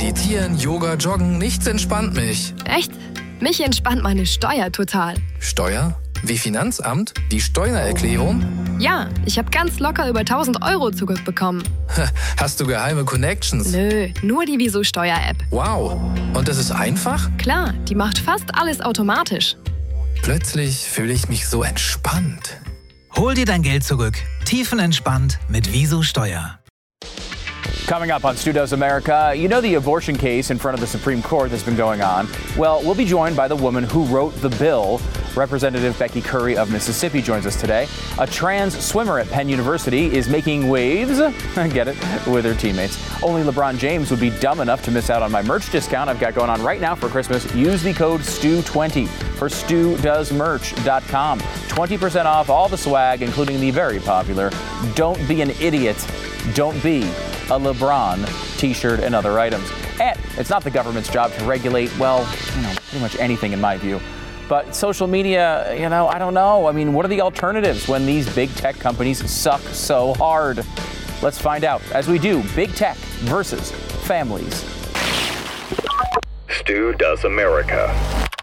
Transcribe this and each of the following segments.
Meditieren, Yoga, Joggen, nichts entspannt mich. Echt? Mich entspannt meine Steuer total. Steuer? Wie Finanzamt? Die Steuererklärung? Ja, ich habe ganz locker über 1.000 Euro zurückbekommen. Hast du geheime Connections? Nö, nur die Wieso Steuer-App. Wow. Und das ist einfach? Klar, die macht fast alles automatisch. Plötzlich fühle ich mich so entspannt. Hol dir dein Geld zurück. Tiefenentspannt mit Wieso Steuer. Coming up on Stu Does America, you know the abortion case in front of the Supreme Court that's been going on? Well, we'll be joined by the woman who wrote the bill. Representative Becky Curry of Mississippi joins us today. A trans swimmer at Penn University is making waves, get it, with her teammates. Only LeBron James would be dumb enough to miss out on my merch discount I've got going on right now for Christmas. Use the code STU20 for StuDoesMerch.com. 20% off all the swag, including the very popular Don't Be an Idiot, Don't Be a LeBron t-shirt and other items. And it's not the government's job to regulate, well, pretty much anything in my view. But social media, I don't know. I mean, what are the alternatives when these big tech companies suck so hard? Let's find out as we do big tech versus families. Stu Does America.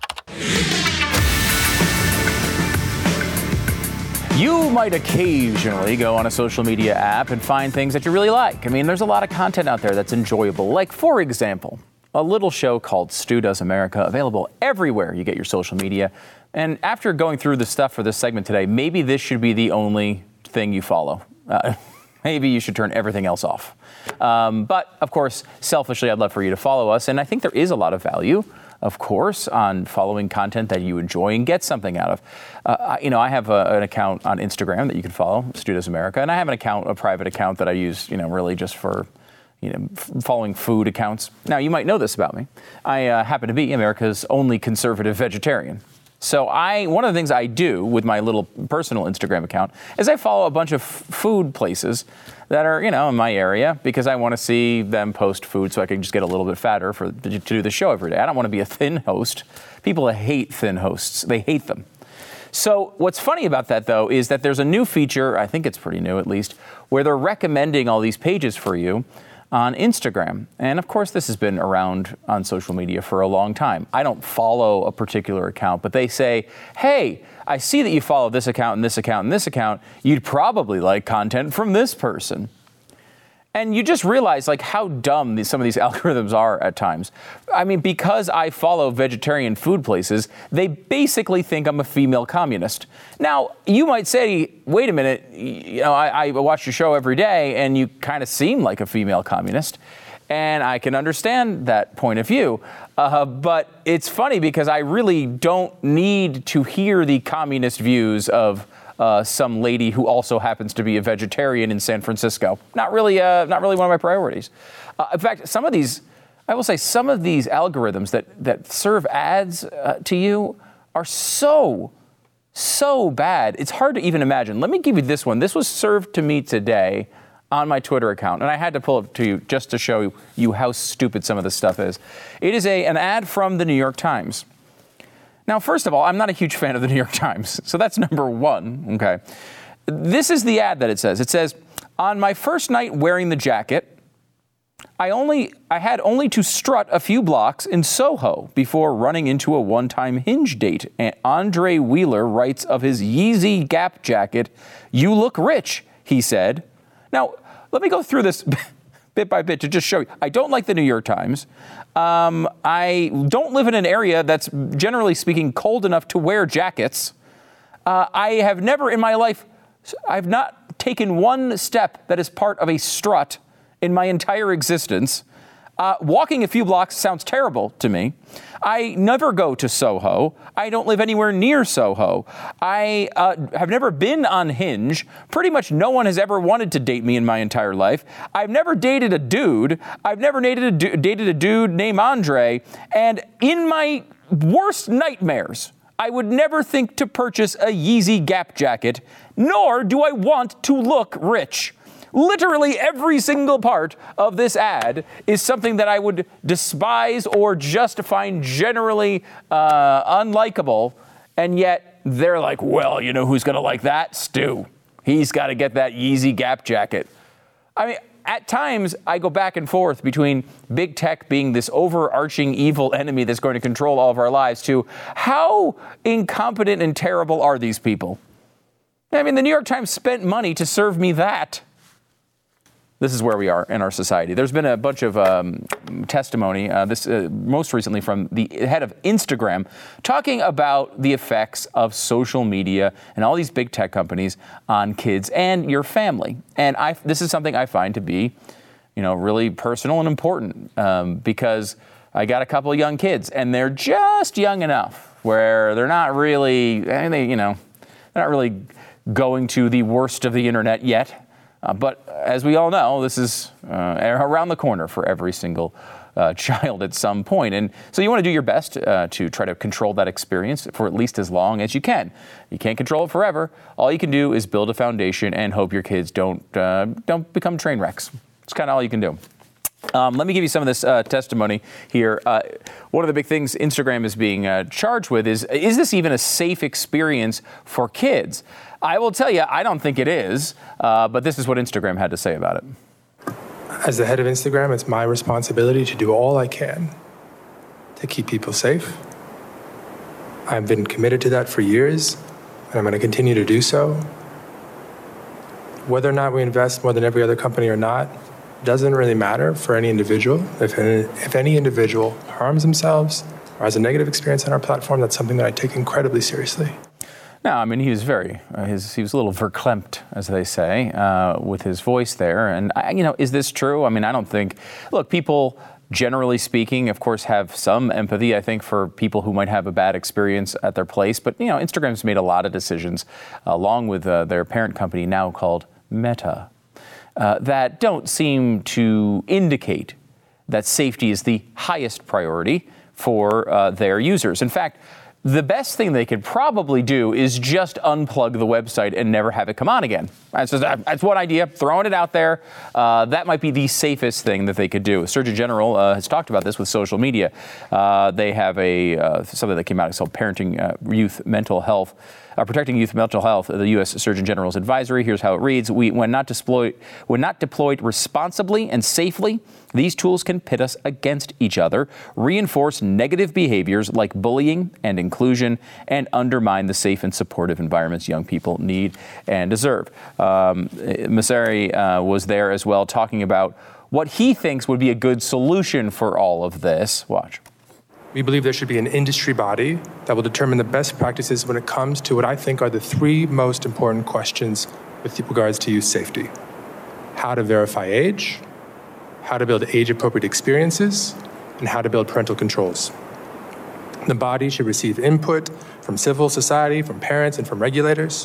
You might occasionally go on a social media app and find things that you really like. I mean, there's a lot of content out there that's enjoyable. Like, for example, a little show called Stu Does America, available everywhere you get your social media. And after going through the stuff for this segment today, maybe this should be the only thing you follow. Maybe you should turn everything else off. But, of course, selfishly, I'd love for you to follow us. And I think there is a lot of value, of course, on following content that you enjoy and get something out of. I have an account on Instagram that you can follow, Stu Does America, and I have a private account that I use, really just for, following food accounts. Now, you might know this about me. I happen to be America's only conservative vegetarian. So one of the things I do with my little personal Instagram account is I follow a bunch of food places that are, in my area because I want to see them post food so I can just get a little bit fatter to do the show every day. I don't want to be a thin host. People hate thin hosts. They hate them. So what's funny about that, though, is that there's a new feature, I think it's pretty new at least, where they're recommending all these pages for you on Instagram. And of course, this has been around on social media for a long time. I don't follow a particular account, but they say, hey, I see that you follow this account and this account and this account. You'd probably like content from this person. And you just realize how dumb some of these algorithms are at times. I mean, because I follow vegetarian food places, they basically think I'm a female communist. Now, you might say, wait a minute, I watch your show every day and you kind of seem like a female communist. And I can understand that point of view. But it's funny because I really don't need to hear the communist views of some lady who also happens to be a vegetarian in San Francisco. Not really one of my priorities. In fact, some of these algorithms that serve ads to you are so bad. It's hard to even imagine. Let me give you this one. This was served to me today on my Twitter account, and I had to pull it to you just to show you how stupid some of this stuff is. It is an ad from the New York Times. Now, first of all, I'm not a huge fan of the New York Times, so that's number one, okay? This is the ad that it says. It says, on my first night wearing the jacket, I had only to strut a few blocks in Soho before running into a one-time Hinge date. And Andre Wheeler writes of his Yeezy Gap jacket, "You look rich," he said. Now, let me go through this bit by bit to just show you. I don't like the New York Times. I don't live in an area that's, generally speaking, cold enough to wear jackets. I have never in my life, I've not taken one step that is part of a strut in my entire existence. Walking a few blocks sounds terrible to me. I never go to Soho. I don't live anywhere near Soho. I have never been on Hinge. Pretty much no one has ever wanted to date me in my entire life. I've never dated a dude. I've never dated a dude named Andre. And in my worst nightmares, I would never think to purchase a Yeezy Gap jacket, nor do I want to look rich. Literally every single part of this ad is something that I would despise or just find generally unlikable. And yet they're like, well, you know who's going to like that? Stu. He's got to get that Yeezy Gap jacket. I mean, at times, I go back and forth between big tech being this overarching evil enemy that's going to control all of our lives to how incompetent and terrible are these people? I mean, the New York Times spent money to serve me that. This is where we are in our society. There's been a bunch of testimony, most recently from the head of Instagram, talking about the effects of social media and all these big tech companies on kids and your family. And this is something I find to be, really personal and important because I got a couple of young kids, and they're just young enough where they're not really, they're not really going to the worst of the internet yet. But as we all know, this is around the corner for every single child at some point. And so you want to do your best to try to control that experience for at least as long as you can. You can't control it forever. All you can do is build a foundation and hope your kids don't become train wrecks. It's kind of all you can do. Let me give you some of this testimony here. One of the big things Instagram is being charged with is this even a safe experience for kids? I will tell you, I don't think it is, but this is what Instagram had to say about it. As the head of Instagram, it's my responsibility to do all I can to keep people safe. I've been committed to that for years, and I'm going to continue to do so. Whether or not we invest more than every other company or not doesn't really matter for any individual. If any individual harms themselves or has a negative experience on our platform, that's something that I take incredibly seriously. No, I mean, he was he was a little verklempt, as they say, with his voice there. And, is this true? I mean, I don't think, look, people, generally speaking, of course, have some empathy, I think, for people who might have a bad experience at their place. But, Instagram's made a lot of decisions, along with their parent company now called Meta, that don't seem to indicate that safety is the highest priority for their users. In fact, the best thing they could probably do is just unplug the website and never have it come on again. That's one idea, throwing it out there. That might be the safest thing that they could do. Surgeon General has talked about this with social media. They have something that came out, it's called Protecting Youth Mental Health, the U.S. Surgeon General's advisory. Here's how it reads. When not deployed responsibly and safely, these tools can pit us against each other, reinforce negative behaviors like bullying and inclusion, and undermine the safe and supportive environments young people need and deserve. Mosseri was there as well, talking about what he thinks would be a good solution for all of this. Watch. We believe there should be an industry body that will determine the best practices when it comes to what I think are the three most important questions with regards to youth safety. How to verify age, how to build age-appropriate experiences, and how to build parental controls. The body should receive input from civil society, from parents, and from regulators.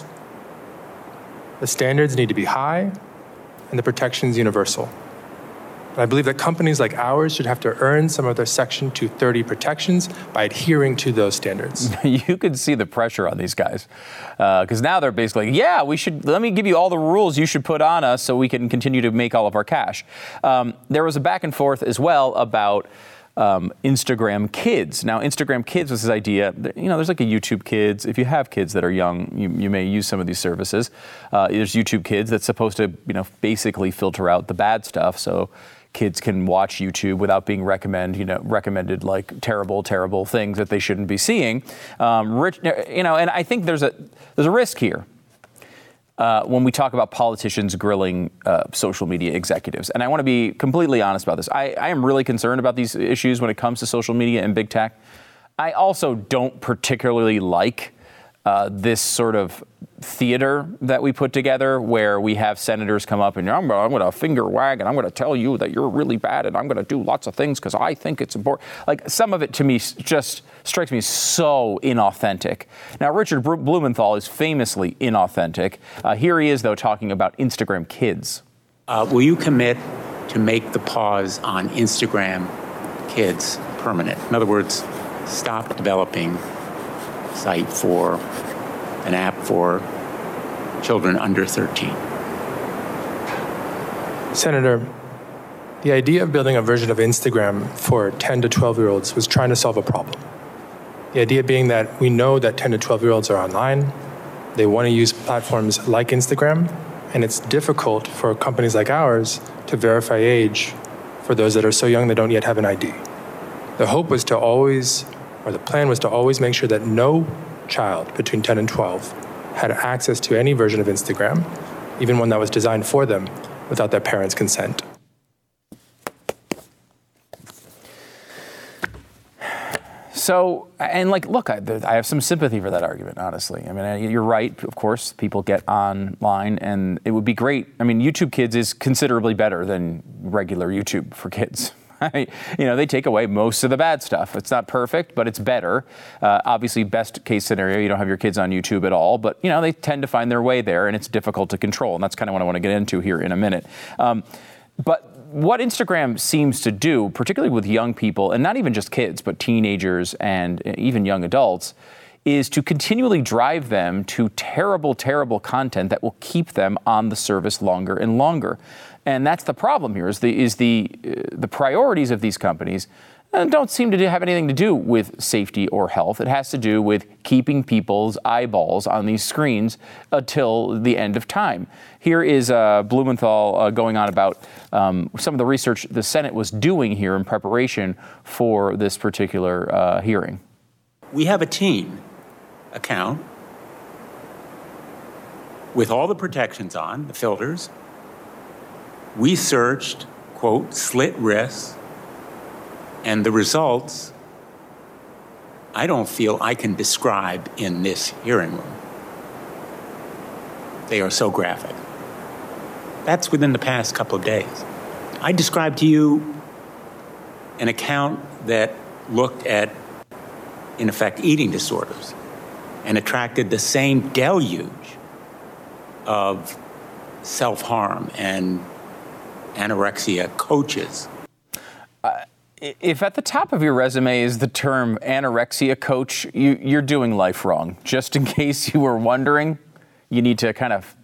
The standards need to be high, and the protections universal. And I believe that companies like ours should have to earn some of their Section 230 protections by adhering to those standards. You could see the pressure on these guys because now they're basically, let me give you all the rules you should put on us so we can continue to make all of our cash. There was a back and forth as well about Instagram Kids. Now, Instagram Kids was this idea, there's like a YouTube Kids. If you have kids that are young, you may use some of these services. There's YouTube Kids that's supposed to, basically filter out the bad stuff. So kids can watch YouTube without being recommended like terrible things that they shouldn't be seeing. And I think there's a risk here. When we talk about politicians grilling social media executives. And I want to be completely honest about this. I am really concerned about these issues when it comes to social media and big tech. I also don't particularly like this sort of theater that we put together where we have senators come up and I'm going to finger wag and I'm going to tell you that you're really bad and I'm going to do lots of things because I think it's important. Like some of it to me just strikes me so inauthentic. Now, Richard Blumenthal is famously inauthentic. Here he is, though, talking about Instagram Kids. Will you commit to make the pause on Instagram Kids permanent? In other words, stop developing a site for an app for children under 13. Senator, the idea of building a version of Instagram for 10 to 12-year-olds was trying to solve a problem. The idea being that we know that 10 to 12-year-olds are online, they want to use platforms like Instagram, And it's difficult for companies like ours to verify age for those that are so young they don't yet have an ID. The hope was to always, or the plan was to always make sure that no child between 10 and 12 had access to any version of Instagram, even one that was designed for them, without their parents' consent. So, and like, look, I have some sympathy for that argument, honestly. I mean, you're right. Of course, people get online and it would be great. I mean, YouTube Kids is considerably better than regular YouTube for kids. You know, they take away most of the bad stuff. It's not perfect, but it's better. Obviously, best case scenario, you don't have your kids on YouTube at all, but, you know, they tend to find their way there and it's difficult to control. And that's kind of what I want to get into here in a minute. But what Instagram seems to do, particularly with young people, and not even just kids, but teenagers and even young adults, is to continually drive them to terrible, terrible content that will keep them on the service longer and longer. And that's the problem here, is the priorities of these companies don't seem to have anything to do with safety or health. It has to do with keeping people's eyeballs on these screens until the end of time. Here is Blumenthal going on about some of the research the Senate was doing here in preparation for this particular hearing. We have a teen account with all the protections on, the filters. We searched, quote, slit wrists, and the results, I don't feel I can describe in this hearing room. They are so graphic. That's within the past couple of days. I described to you an account that looked at, in effect, eating disorders and attracted the same deluge of self-harm and anorexia coaches. If at the top of your resume is the term anorexia coach, you're doing life wrong. Just in case you were wondering, you need to kind of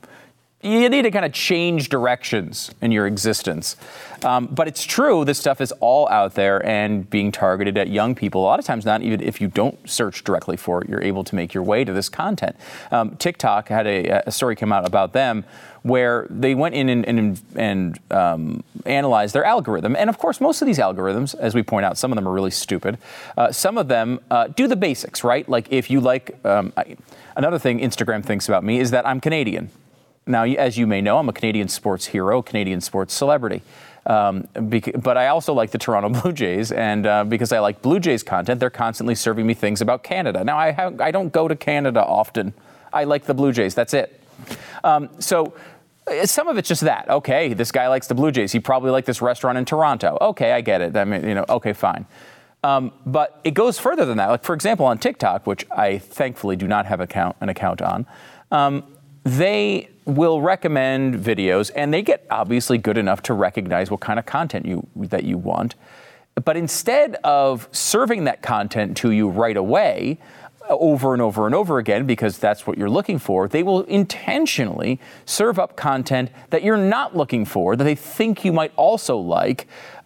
change directions in your existence. But it's true, this stuff is all out there and being targeted at young people. A lot of times, not even if you don't search directly for it, you're able to make your way to this content. TikTok had a story come out about them where they went in and analyzed their algorithm. And of course, most of these algorithms, as we point out, some of them are really stupid. Some of them do the basics, right? Like if you like, another thing Instagram thinks about me is that I'm Canadian. Now, as you may know, I'm a Canadian sports hero, Canadian sports celebrity. But I also like the Toronto Blue Jays, and because I like Blue Jays content, they're constantly serving me things about Canada. Now, I don't go to Canada often. I like the Blue Jays. That's it. So some of it's just that. Okay, this guy likes the Blue Jays. He probably liked this restaurant in Toronto. Okay, I get it. I mean, okay, fine. But it goes further than that. Like, for example, on TikTok, which I thankfully do not have an account on, they will recommend videos, and they get obviously good enough to recognize what kind of content that you want. But instead of serving that content to you right away, over and over and over again, because that's what you're looking for, they will intentionally serve up content that you're not looking for, that they think you might also like,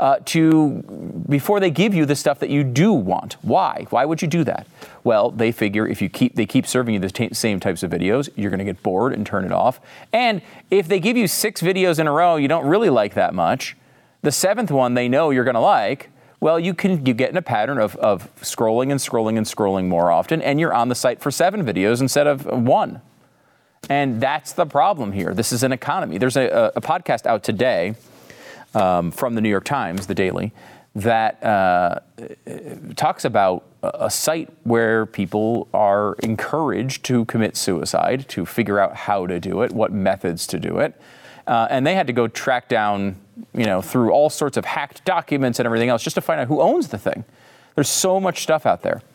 before they give you the stuff that you do want. Why? Why would you do that? Well, they figure if they keep serving you the same types of videos, you're going to get bored and turn it off. And if they give you 6 videos in a row you don't really like that much, the 7th one they know you're going to like, well, you get in a pattern of scrolling and scrolling and scrolling more often, and you're on the site for 7 videos instead of 1. And that's the problem here. This is an economy. There's a podcast out today from the New York Times, the Daily, that talks about a site where people are encouraged to commit suicide, to figure out how to do it, what methods to do it. And they had to go track down, through all sorts of hacked documents and everything else just to find out who owns the thing. There's so much stuff out there.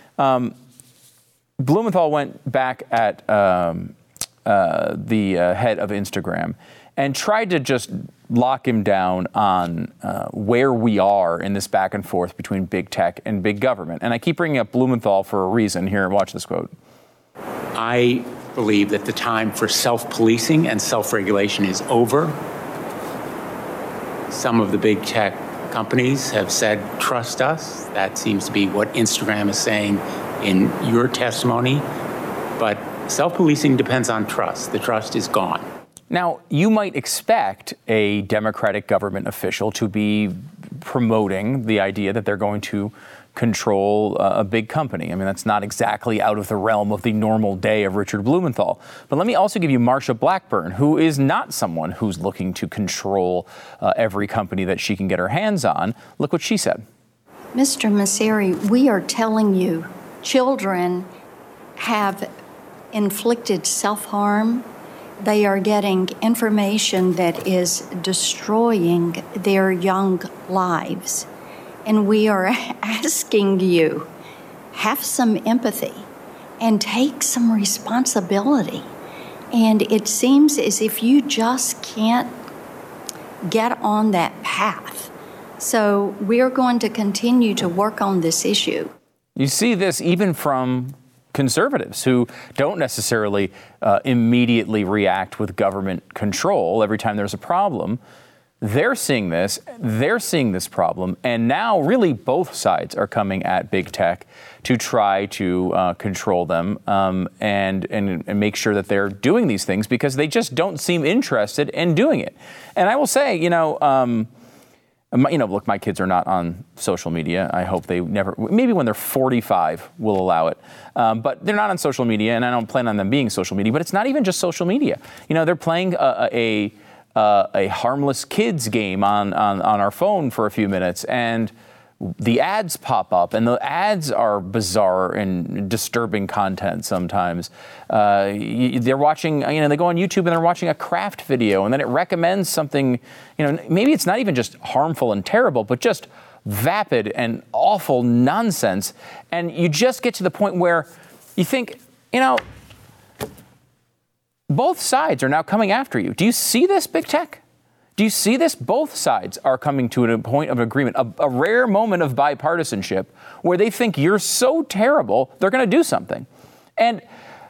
Blumenthal went back at the head of Instagram and tried to just lock him down on where we are in this back and forth between big tech and big government. And I keep bringing up Blumenthal for a reason. Here, watch this quote. I believe that the time for self-policing and self-regulation is over. Some of the big tech companies have said, trust us. That seems to be what Instagram is saying in your testimony. But self-policing depends on trust. The trust is gone. Now, you might expect a Democratic government official to be promoting the idea that they're going to control a big company. I mean, that's not exactly out of the realm of the normal day of Richard Blumenthal. But let me also give you Marsha Blackburn, who is not someone who's looking to control every company that she can get her hands on. Look what she said. Mr. Mosseri, we are telling you, children have inflicted self-harm. They are getting information that is destroying their young lives. And we are asking you, have some empathy and take some responsibility. And it seems as if you just can't get on that path. So we're going to continue to work on this issue. You see this even from conservatives who don't necessarily immediately react with government control every time there's a problem. They're seeing this problem, and now really both sides are coming at big tech to try to control them and make sure that they're doing these things because they just don't seem interested in doing it. And I will say, look, my kids are not on social media. I hope they never, maybe when they're 45, will allow it. But they're not on social media, and I don't plan on them being social media. But it's not even just social media. They're playing a harmless kids game on our phone for a few minutes, and the ads pop up, and the ads are bizarre and disturbing content sometimes. They're watching, they go on YouTube and they're watching a craft video, and then it recommends something, maybe it's not even just harmful and terrible, but just vapid and awful nonsense. And you just get to the point where you think, both sides are now coming after you. Do you see this, big tech? Do you see this? Both sides are coming to a point of agreement, a rare moment of bipartisanship where they think you're so terrible, they're going to do something. And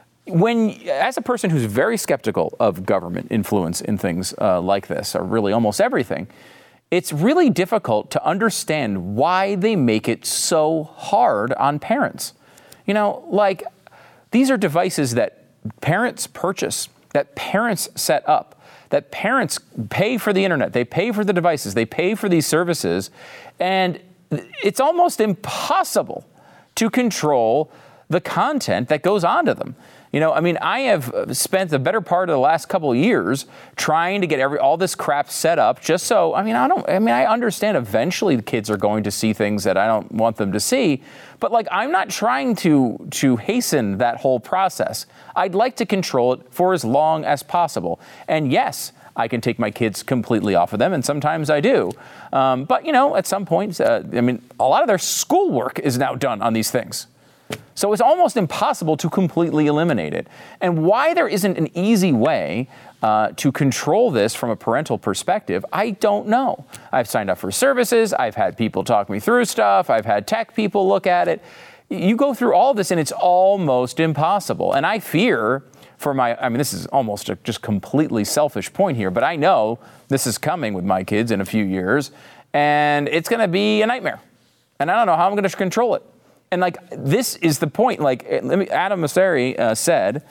as a person who's very skeptical of government influence in things like this, or really almost everything, it's really difficult to understand why they make it so hard on parents. These are devices that parents purchase, that parents set up, that parents pay for the internet, they pay for the devices, they pay for these services, and it's almost impossible to control the content that goes onto them. I have spent the better part of the last couple of years trying to get all this crap set up just so, I understand eventually the kids are going to see things that I don't want them to see, but I'm not trying to hasten that whole process. I'd like to control it for as long as possible. And yes, I can take my kids completely off of them, and sometimes I do. But at some point, a lot of their schoolwork is now done on these things. So it's almost impossible to completely eliminate it. And why there isn't an easy way to control this from a parental perspective, I don't know. I've signed up for services. I've had people talk me through stuff. I've had tech people look at it. You go through all of this, and it's almost impossible. And I fear for this is almost a just completely selfish point here, but I know this is coming with my kids in a few years, and it's going to be a nightmare. And I don't know how I'm going to control it. And this is the point. Adam Mosseri said,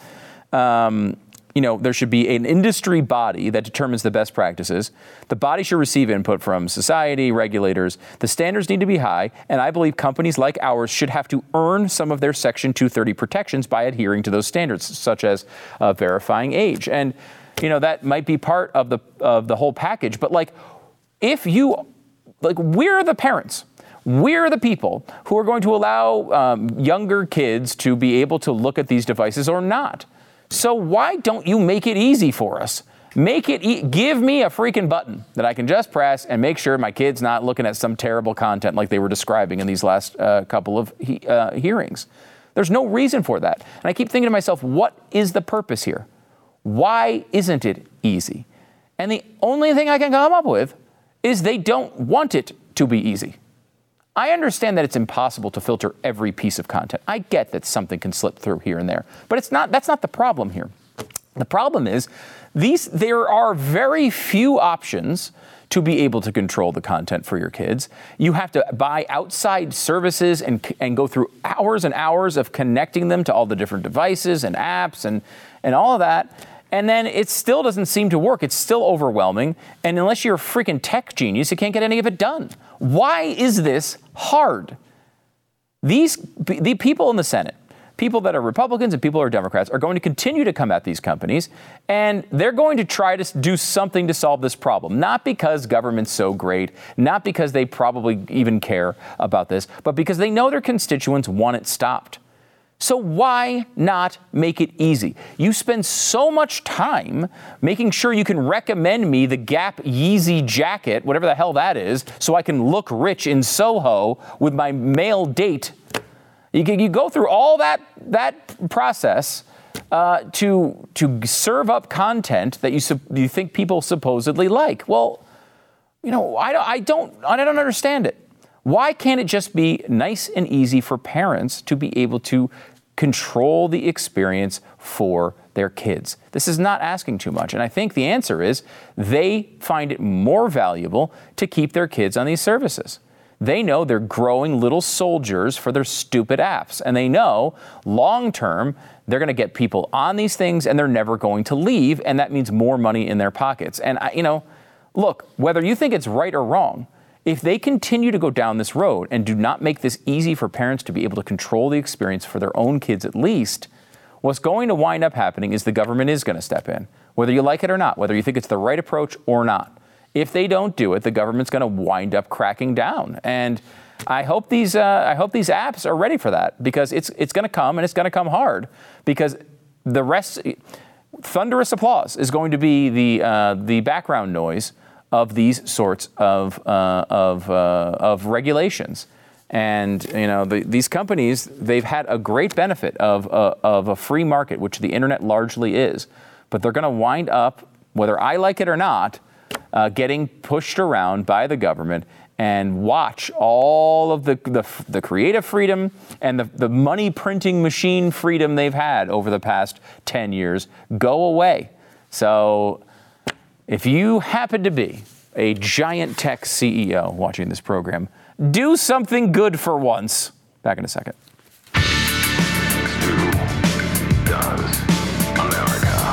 there should be an industry body that determines the best practices. The body should receive input from society, regulators. The standards need to be high, and I believe companies like ours should have to earn some of their Section 230 protections by adhering to those standards, such as verifying age. And that might be part of the whole package. But we're the parents. We're the people who are going to allow younger kids to be able to look at these devices or not. So why don't you make it easy for us? Give me a freaking button that I can just press and make sure my kid's not looking at some terrible content like they were describing in these last couple of hearings. There's no reason for that. And I keep thinking to myself, what is the purpose here? Why isn't it easy? And the only thing I can come up with is they don't want it to be easy. I understand that it's impossible to filter every piece of content. I get that something can slip through here and there, but that's not the problem here. The problem is there are very few options to be able to control the content for your kids. You have to buy outside services and go through hours and hours of connecting them to all the different devices and apps and all of that. And then it still doesn't seem to work. It's still overwhelming. And unless you're a freaking tech genius, you can't get any of it done. Why is this hard? The people in the Senate, people that are Republicans and people who are Democrats, are going to continue to come at these companies, and they're going to try to do something to solve this problem. Not because government's so great, not because they probably even care about this, but because they know their constituents want it stopped. So why not make it easy? You spend so much time making sure you can recommend me the Gap Yeezy jacket, whatever the hell that is, so I can look rich in Soho with my male date. You go through all that process to serve up content that you think people supposedly like. Well, I don't understand it. Why can't it just be nice and easy for parents to be able to control the experience for their kids? This is not asking too much. And I think the answer is they find it more valuable to keep their kids on these services. They know they're growing little soldiers for their stupid apps. And they know long term, they're going to get people on these things and they're never going to leave. And that means more money in their pockets. And, look, whether you think it's right or wrong, if they continue to go down this road and do not make this easy for parents to be able to control the experience for their own kids at least, what's going to wind up happening is the government is going to step in, whether you like it or not, whether you think it's the right approach or not. If they don't do it, the government's going to wind up cracking down. And I hope these apps are ready for that, because it's going to come, and it's going to come hard, because the rest, thunderous applause is going to be the background noise of these sorts of regulations. And, these companies, they've had a great benefit of a free market, which the internet largely is. But they're going to wind up, whether I like it or not, getting pushed around by the government, and watch all of the creative freedom and the money printing machine freedom they've had over the past 10 years go away. So if you happen to be a giant tech CEO watching this program, do something good for once. Back in a second. Stu does America.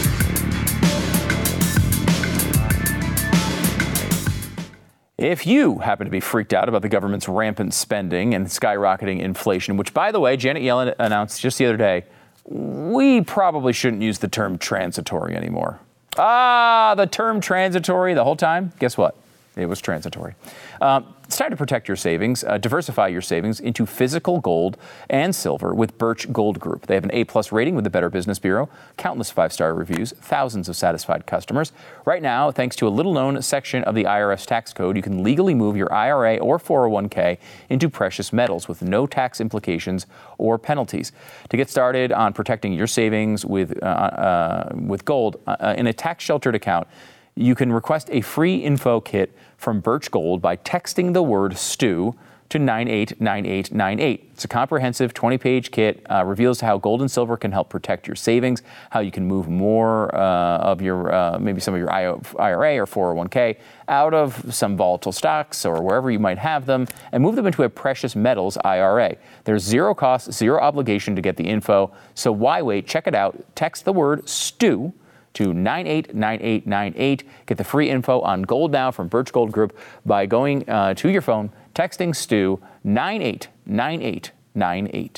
If you happen to be freaked out about the government's rampant spending and skyrocketing inflation, which, by the way, Janet Yellen announced just the other day, we probably shouldn't use the term transitory anymore. The term transitory the whole time. Guess what? It was transitory. It's time to protect your savings, diversify your savings into physical gold and silver with Birch Gold Group. They have an A+ rating with the Better Business Bureau, countless 5-star reviews, thousands of satisfied customers. Right now, thanks to a little-known section of the IRS tax code, you can legally move your IRA or 401k into precious metals with no tax implications or penalties. To get started on protecting your savings with gold in a tax-sheltered account, you can request a free info kit from Birch Gold by texting the word STU to 989898. It's a comprehensive 20-page kit, reveals how gold and silver can help protect your savings, how you can move more of your, maybe some of your IRA or 401k out of some volatile stocks or wherever you might have them, and move them into a precious metals IRA. There's zero cost, zero obligation to get the info, so why wait? Check it out. Text the word STU to 989898. Get the free info on gold now from Birch Gold Group by going to your phone, texting Stu 989898.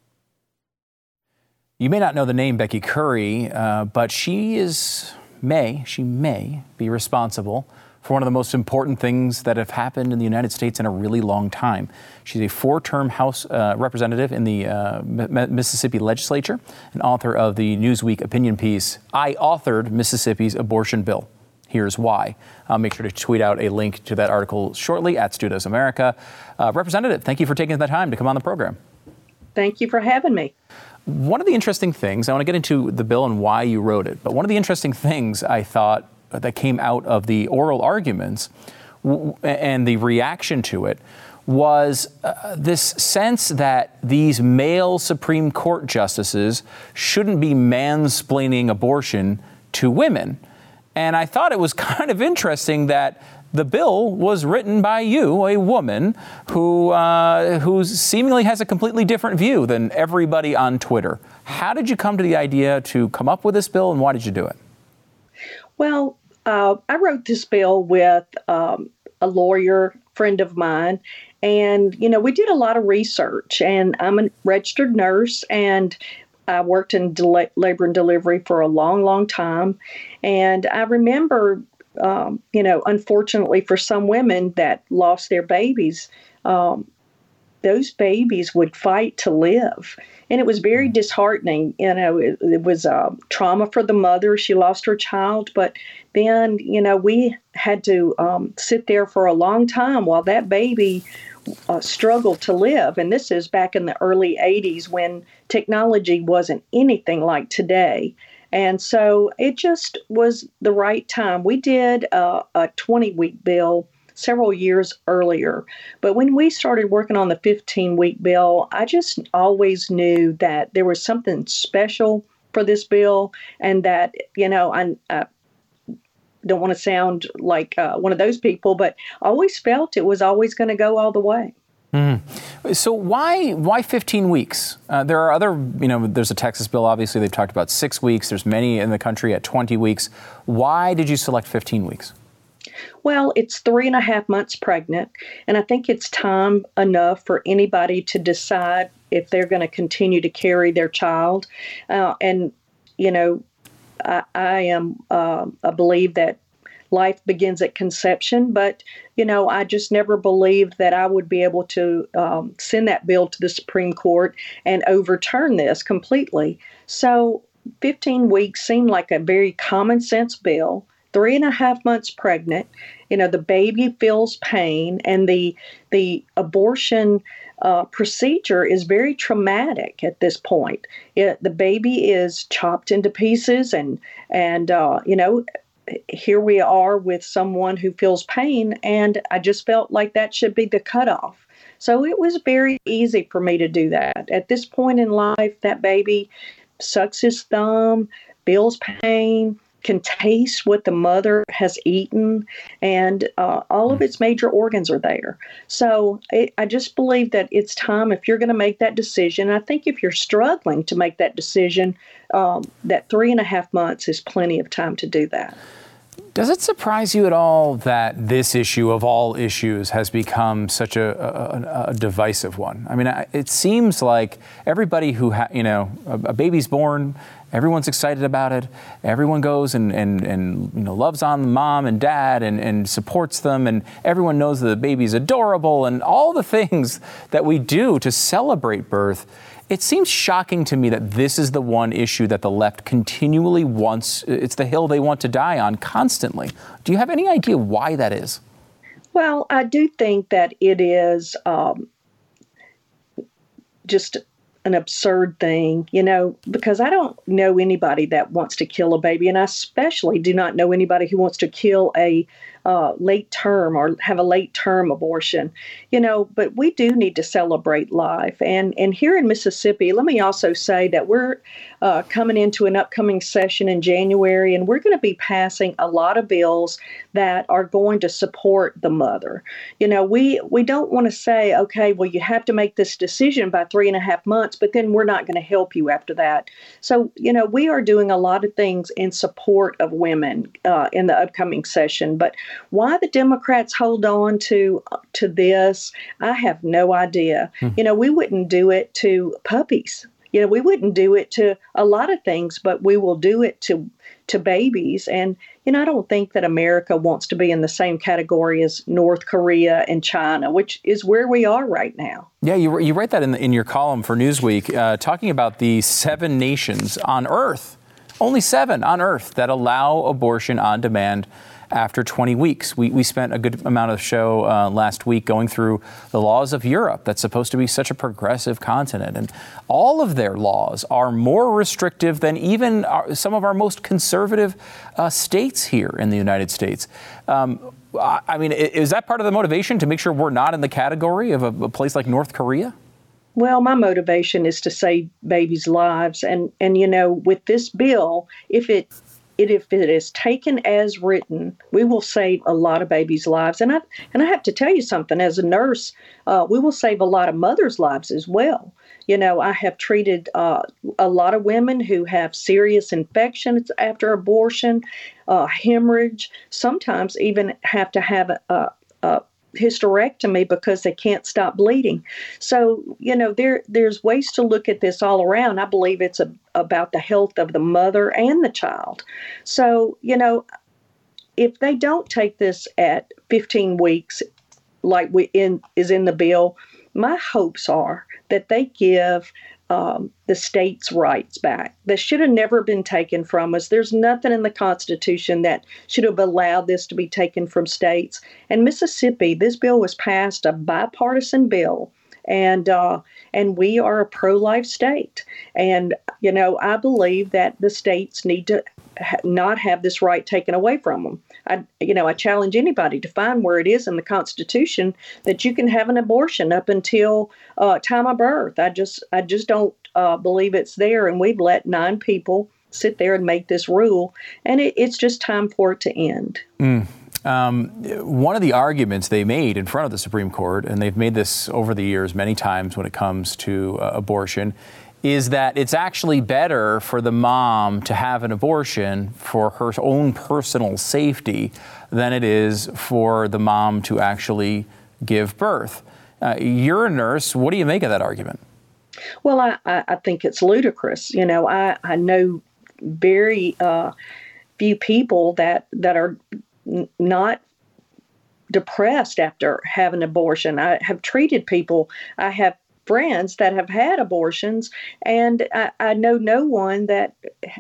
You may not know the name Becky Curry, but she may be responsible for one of the most important things that have happened in the United States in a really long time. She's a 4-term House representative in the Mississippi legislature, and author of the Newsweek opinion piece, "I authored Mississippi's abortion bill. Here's why." I'll make sure to tweet out a link to that article shortly at Stu Does America. Representative, thank you for taking the time to come on the program. Thank you for having me. One of the interesting things, I want to get into the bill and why you wrote it, but one of the interesting things I thought that came out of the oral arguments and the reaction to it was this sense that these male Supreme Court justices shouldn't be mansplaining abortion to women. And I thought it was kind of interesting that the bill was written by you, a woman who seemingly has a completely different view than everybody on Twitter. How did you come to the idea to come up with this bill, and why did you do it? Well, I wrote this bill with a lawyer friend of mine, and, we did a lot of research, and I'm a registered nurse, and I worked in labor and delivery for a long, long time. And I remember, unfortunately for some women that lost their babies, those babies would fight to live. And it was very disheartening. It was trauma for the mother. She lost her child. But then, we had to sit there for a long time while that baby struggled to live. And this is back in the early 80s when technology wasn't anything like today. And so it just was the right time. We did a 20-week bill several years earlier. But when we started working on the 15-week bill, I just always knew that there was something special for this bill, and that, I don't want to sound like one of those people, but I always felt it was always going to go all the way. So why 15 weeks? There are other, there's a Texas bill, obviously, they've talked about 6 weeks. There's many in the country at 20 weeks. Why did you select 15 weeks? Well, it's 3.5 months pregnant, and I think it's time enough for anybody to decide if they're going to continue to carry their child. I believe that life begins at conception, but, I just never believed that I would be able to send that bill to the Supreme Court and overturn this completely. So 15 weeks seemed like a very common sense bill. 3.5 months pregnant, the baby feels pain, and the abortion procedure is very traumatic at this point. The baby is chopped into pieces, and here we are with someone who feels pain, and I just felt like that should be the cutoff. So it was very easy for me to do that. At this point in life, that baby sucks his thumb, feels pain, can taste what the mother has eaten, and all of its major organs are there. So I just believe that it's time, if you're going to make that decision. I think if you're struggling to make that decision, that 3.5 months is plenty of time to do that. Does it surprise you at all that this issue of all issues has become such a divisive one? I mean, it seems like everybody who, a baby's born, everyone's excited about it. Everyone goes and loves on mom and dad and supports them, and everyone knows that the baby's adorable, and all the things that we do to celebrate birth. It seems shocking to me that this is the one issue that the left continually wants. It's the hill they want to die on constantly. Do you have any idea why that is? Well, I do think that it is just an absurd thing, because I don't know anybody that wants to kill a baby, and I especially do not know anybody who wants to kill a late term or have a late term abortion, but we do need to celebrate life. And here in Mississippi, let me also say that we're coming into an upcoming session in January, and we're going to be passing a lot of bills that are going to support the mother. We don't want to say, okay, well, you have to make this decision by 3.5 months, but then we're not going to help you after that. So, we are doing a lot of things in support of women in the upcoming session. But why the Democrats hold on to this, I have no idea. We wouldn't do it to puppies. We wouldn't do it to a lot of things, but we will do it to babies. And, I don't think that America wants to be in the same category as North Korea and China, which is where we are right now. Yeah, you write that in your column for Newsweek, talking about the 7 nations on Earth, only 7 on Earth, that allow abortion on demand after 20 weeks. We spent a good amount of the show last week going through the laws of Europe. That's supposed to be such a progressive continent. And all of their laws are more restrictive than even some of our most conservative states here in the United States. I mean, is that part of the motivation to make sure we're not in the category of a place like North Korea? Well, my motivation is to save babies' lives. And with this bill, if it if it is taken as written, we will save a lot of babies' lives. And I have to tell you something. As a nurse, we will save a lot of mothers' lives as well. You know, I have treated a lot of women who have serious infections after abortion, hemorrhage, sometimes even have to have a hysterectomy because they can't stop bleeding. So, you know, there's ways to look at this all around. I believe it's about the health of the mother and the child. So, you know, if they don't take this at 15 weeks, like is in the bill, my hopes are that they give the states' rights back. That should have never been taken from us. There's nothing in the Constitution that should have allowed this to be taken from states. And Mississippi, this bill was passed, a bipartisan bill, and we are a pro-life state. And, you know, I believe that the states need to not have this right taken away from them. I challenge anybody to find where it is in the Constitution that you can have an abortion up until time of birth. I just don't believe it's there, and we've let 9 people sit there and make this rule, and it's just time for it to end. One of the arguments they made in front of the Supreme Court, and they've made this over the years many times when it comes to abortion, is that it's actually better for the mom to have an abortion for her own personal safety than it is for the mom to actually give birth. You're a nurse. What do you make of that argument? Well, I think it's ludicrous. You know, I know very few people that are not depressed after having an abortion. I have treated people. I have friends that have had abortions, and I know no one that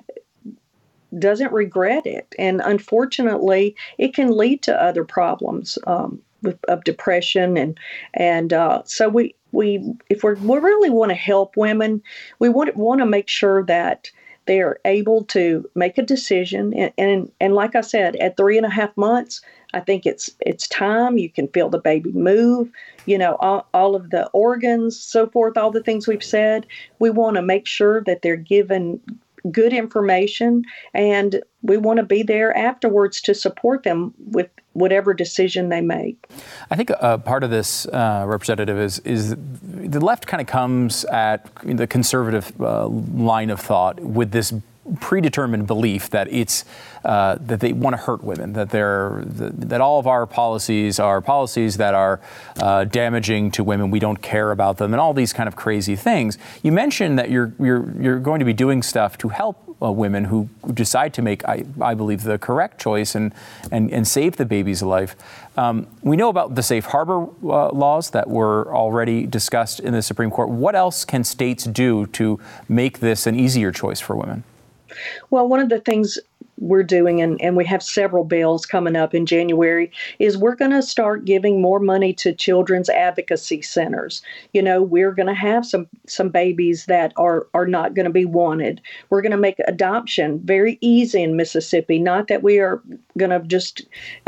doesn't regret it. And unfortunately, it can lead to other problems of depression, and so we if we really want to help women, we want to make sure that they're able to make a decision. And like I said, at 3.5 months, I think it's time. You can feel the baby move, you know, all of the organs, so forth, all the things we've said. We want to make sure that they're given good information, and we want to be there afterwards to support them with whatever decision they make. I think part of this, Representative, is the left kind of comes at the conservative line of thought with this predetermined belief that it's that they want to hurt women, that all of our policies are policies that are damaging to women. We don't care about them, and all these kind of crazy things. You mentioned that you're going to be doing stuff to help women who decide to make, I believe, the correct choice and save the baby's life. We know about the safe harbor laws that were already discussed in the Supreme Court. What else can states do to make this an easier choice for women? Well, one of the things we're doing, and we have several bills coming up in January, is we're going to start giving more money to children's advocacy centers. You know, we're going to have some babies that are not going to be wanted. We're going to make adoption very easy in Mississippi. Not that we are going to just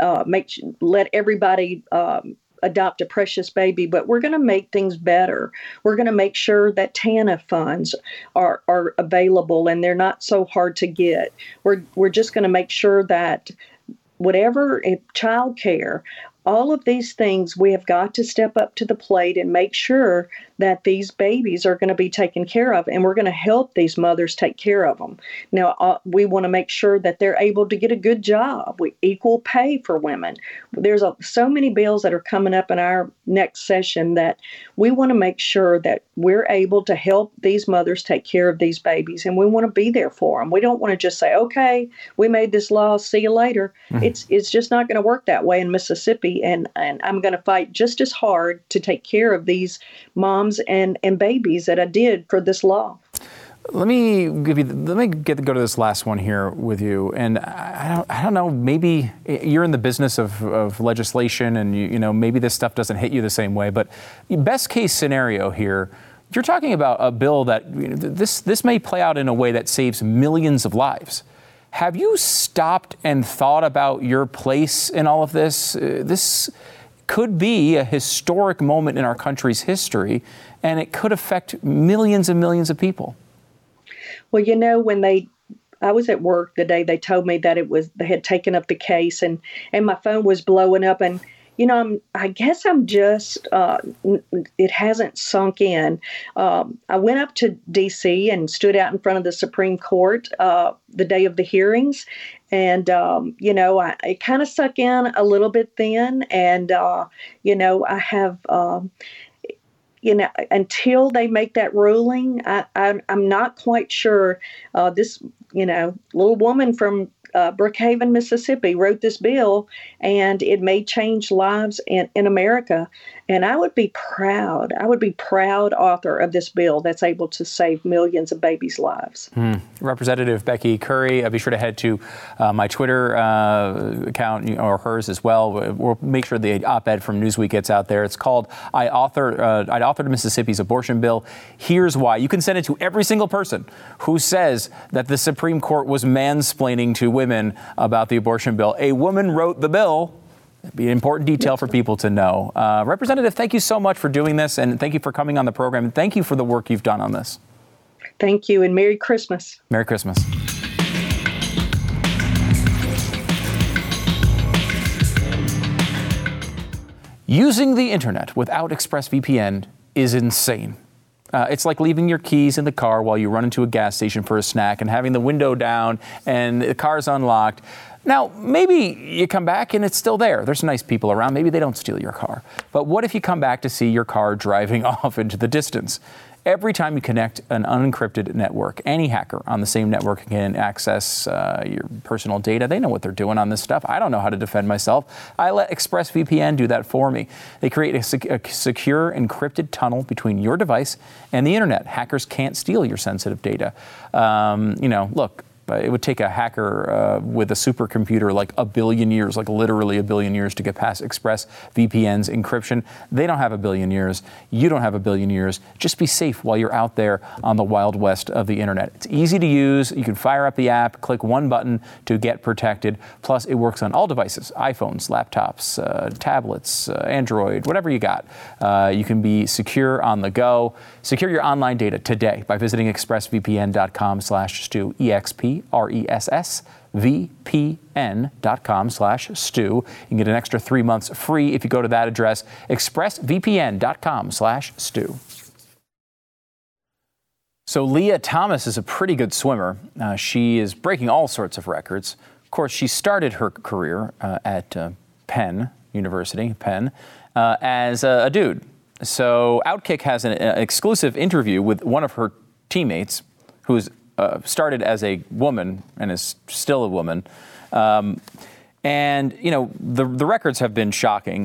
let everybody adopt a precious baby, but we're going to make things better. We're going to make sure that TANF funds are available and they're not so hard to get. We're just going to make sure that whatever child care, all of these things, we have got to step up to the plate and make sure that these babies are going to be taken care of, and we're going to help these mothers take care of them. Now, we want to make sure that they're able to get a good job. Equal pay for women. There's so many bills that are coming up in our next session that we want to make sure that we're able to help these mothers take care of these babies, and we want to be there for them. We don't want to just say, okay, we made this law, see you later. Mm-hmm. It's just not going to work that way in Mississippi, and I'm going to fight just as hard to take care of these moms and babies that I did for this law. Let me go to this last one here with you, and I don't know. Maybe you're in the business of legislation, and you know maybe this stuff doesn't hit you the same way. But best case scenario here, you're talking about a bill that this may play out in a way that saves millions of lives. Have you stopped and thought about your place in all of this? This could be a historic moment in our country's history, and it could affect millions and millions of people. Well, you know, when they I was at work the day they told me that they had taken up the case, and my phone was blowing up. And I guess I'm just, it hasn't sunk in. I went up to D.C. and stood out in front of the Supreme Court the day of the hearings. And, it kind of sunk in a little bit then. And, I have, until they make that ruling, I'm not quite sure. This, little woman from Brookhaven, Mississippi, wrote this bill, and it may change lives in America. And I would be proud. I would be proud author of this bill that's able to save millions of babies' lives. Representative Becky Curry, be sure to head to my Twitter account or hers as well. We'll make sure the op-ed from Newsweek gets out there. It's called I authored Mississippi's abortion bill. Here's why. You can send it to every single person who says that the Supreme Court was mansplaining to women about the abortion bill. A woman wrote the bill. It'd be an important detail for people to know. Representative, thank you so much for doing this, and thank you for coming on the program, and thank you for the work you've done on this. Thank you, and Merry Christmas. Merry Christmas. Using the internet without ExpressVPN is insane. It's like leaving your keys in the car while you run into a gas station for a snack and having the window down and the car's unlocked. Now, maybe you come back and it's still there. There's nice people around. Maybe they don't steal your car. But what if you come back to see your car driving off into the distance? Every time you connect an unencrypted network, any hacker on the same network can access your personal data. They know what they're doing on this stuff. I don't know how to defend myself. I let ExpressVPN do that for me. They create a secure encrypted tunnel between your device and the internet. Hackers can't steal your sensitive data. Look, it would take a hacker with a supercomputer like a billion years, like literally a billion years, to get past ExpressVPN's encryption. They don't have a billion years. You don't have a billion years. Just be safe while you're out there on the wild west of the internet. It's easy to use. You can fire up the app, click one button to get protected. Plus, it works on all devices, iPhones, laptops, tablets, Android, whatever you got. You can be secure on the go. Secure your online data today by visiting expressvpn.com/Stu, expressvpn.com/Stu. You can get an extra 3 months free if you go to that address, expressvpn.com/Stu. So Leah Thomas is a pretty good swimmer. She is breaking all sorts of records. Of course, she started her career at Penn University, as a dude. So Outkick has an exclusive interview with one of her teammates who's started as a woman and is still a woman. The records have been shocking.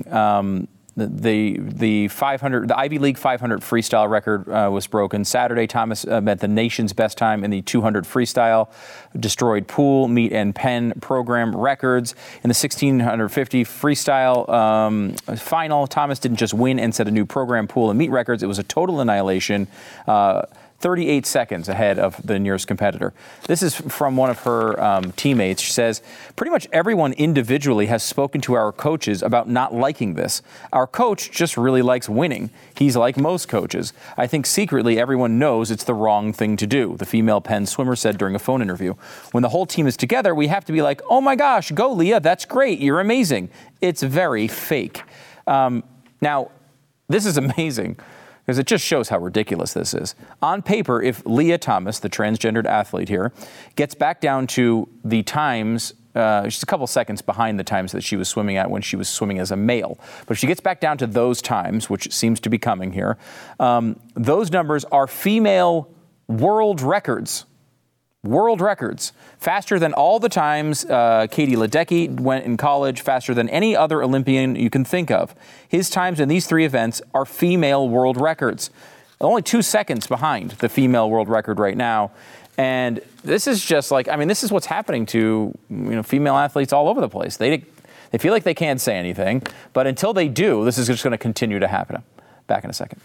The Ivy League 500 freestyle record was broken. Saturday, Thomas met the nation's best time in the 200 freestyle, destroyed pool, meet, and Penn program records. In the 1650 freestyle final, Thomas didn't just win and set a new program, pool, and meet records. It was a total annihilation. 38 seconds ahead of the nearest competitor. This is from one of her teammates. She says, pretty much everyone individually has spoken to our coaches about not liking this. Our coach just really likes winning. He's like most coaches. I think secretly everyone knows it's the wrong thing to do, the female Penn swimmer said during a phone interview. When the whole team is together, we have to be like, oh my gosh, go Leah, that's great, you're amazing. It's very fake. Now, this is amazing, because it just shows how ridiculous this is. On paper, if Leah Thomas, the transgendered athlete here, gets back down to the times, she's a couple seconds behind the times that she was swimming at when she was swimming as a male. But if she gets back down to those times, which seems to be coming here, those numbers are female world records. World records. Faster than all the times Katie Ledecky went in college, faster than any other Olympian you can think of. His times in these three events are female world records. Only 2 seconds behind the female world record right now. And this is just like, this is what's happening to female athletes all over the place. They feel like they can't say anything, but until they do, this is just going to continue to happen. Back in a second.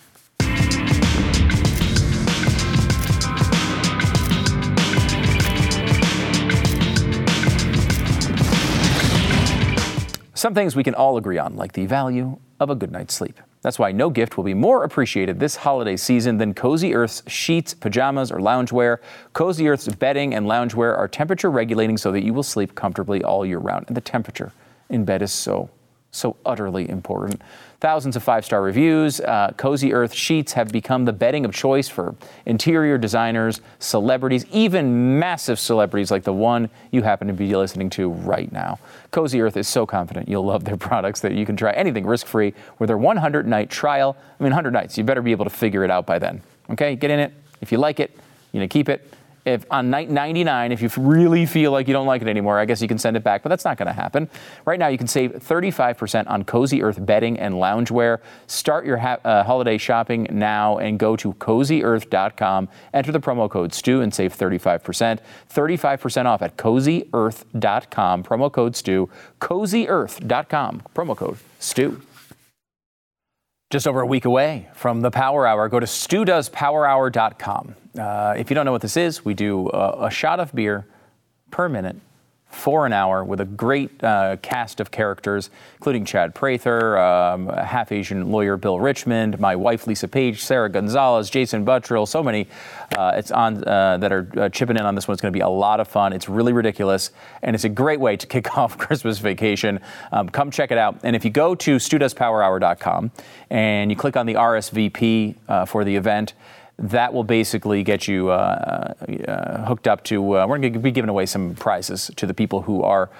Some things we can all agree on, like the value of a good night's sleep. That's why no gift will be more appreciated this holiday season than Cozy Earth's sheets, pajamas, or loungewear. Cozy Earth's bedding and loungewear are temperature regulating so that you will sleep comfortably all year round. And the temperature in bed is so utterly important. Thousands of 5-star reviews. Cozy Earth sheets have become the bedding of choice for interior designers, celebrities, even massive celebrities like the one you happen to be listening to right now. Cozy Earth is so confident you'll love their products that you can try anything risk-free with their 100-night trial. 100 nights. You better be able to figure it out by then. Okay, get in it. If you like it, keep it. If on night 99, if you really feel like you don't like it anymore, I guess you can send it back, but that's not going to happen. Right now, you can save 35% on Cozy Earth bedding and loungewear. Start your holiday shopping now and go to CozyEarth.com. Enter the promo code STU and save 35%. 35% off at CozyEarth.com. Promo code STU. CozyEarth.com. Promo code STU. Just over a week away from the Power Hour, go to StuDoesPowerHour.com. If you don't know what this is, we do a shot of beer per minute for an hour with a great cast of characters, including Chad Prather, a half-Asian lawyer Bill Richmond, my wife Lisa Page, Sarah Gonzalez, Jason Buttrill, so many that are chipping in on this one. It's going to be a lot of fun. It's really ridiculous, and it's a great way to kick off Christmas vacation. Come check it out. And if you go to StuDoesPowerHour.com and you click on the RSVP for the event, that will basically get you hooked up to, we're going to be giving away some prizes to the people who are,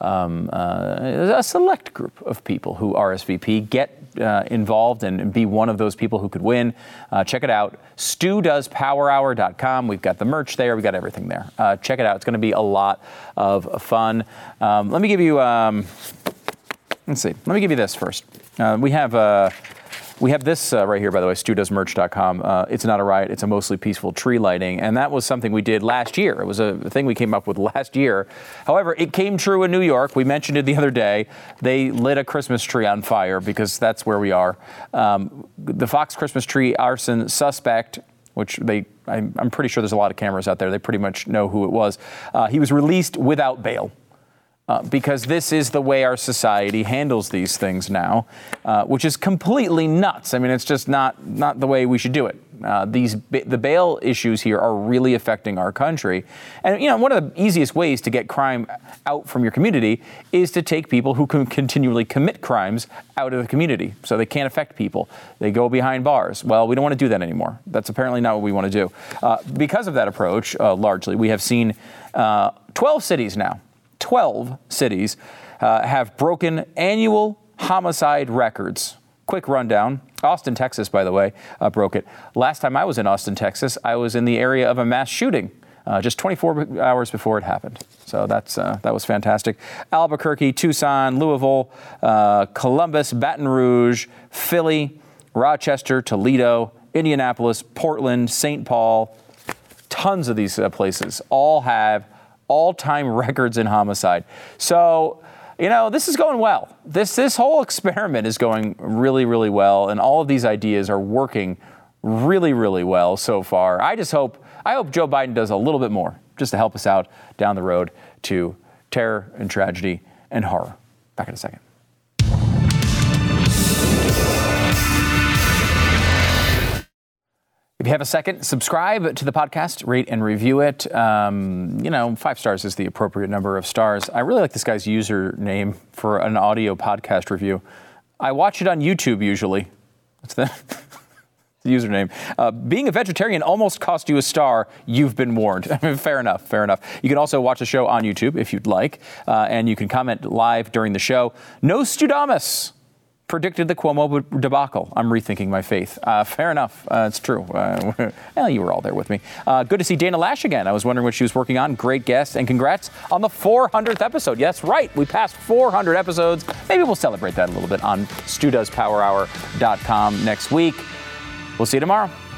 a select group of people who RSVP. Get involved and be one of those people who could win. Check it out, StuDoesPowerHour.com. We've got the merch there. We've got everything there. Check it out. It's going to be a lot of fun. Let me give you, let's see. Let me give you this first. We have this right here, by the way, StuDoesMerch.com. It's not a riot. It's a mostly peaceful tree lighting. And that was something we did last year. It was a thing we came up with last year. However, it came true in New York. We mentioned it the other day. They lit a Christmas tree on fire because that's where we are. The Fox Christmas tree arson suspect, which I'm pretty sure there's a lot of cameras out there. They pretty much know who it was. He was released without bail. Because this is the way our society handles these things now, which is completely nuts. I mean, it's just not the way we should do it. The bail issues here are really affecting our country. And, one of the easiest ways to get crime out from your community is to take people who can continually commit crimes out of the community so they can't affect people. They go behind bars. Well, we don't want to do that anymore. That's apparently not what we want to do. Because of that approach, largely, we have seen 12 cities now. 12 cities have broken annual homicide records. Quick rundown. Austin, Texas, by the way, broke it. Last time I was in Austin, Texas, I was in the area of a mass shooting just 24 hours before it happened. So that was fantastic. Albuquerque, Tucson, Louisville, Columbus, Baton Rouge, Philly, Rochester, Toledo, Indianapolis, Portland, St. Paul. Tons of these places all have all-time records in homicide. So, this is going well. This whole experiment is going really, really well, and all of these ideas are working really, really well so far. I hope Joe Biden does a little bit more just to help us out down the road to terror and tragedy and horror. Back in a second. If you have a second, subscribe to the podcast, rate and review it. 5 stars is the appropriate number of stars. I really like this guy's username for an audio podcast review. I watch it on YouTube usually. That's the username. Being a vegetarian almost cost you a star. You've been warned. Fair enough. You can also watch the show on YouTube if you'd like, and you can comment live during the show. Nostradamus predicted the Cuomo debacle. I'm rethinking my faith. Fair enough. It's true. You were all there with me. Good to see Dana Lash again. I was wondering what she was working on. Great guest, and congrats on the 400th episode. Yes, right. We passed 400 episodes. Maybe we'll celebrate that a little bit on StuDoesPowerHour.com next week. We'll see you tomorrow.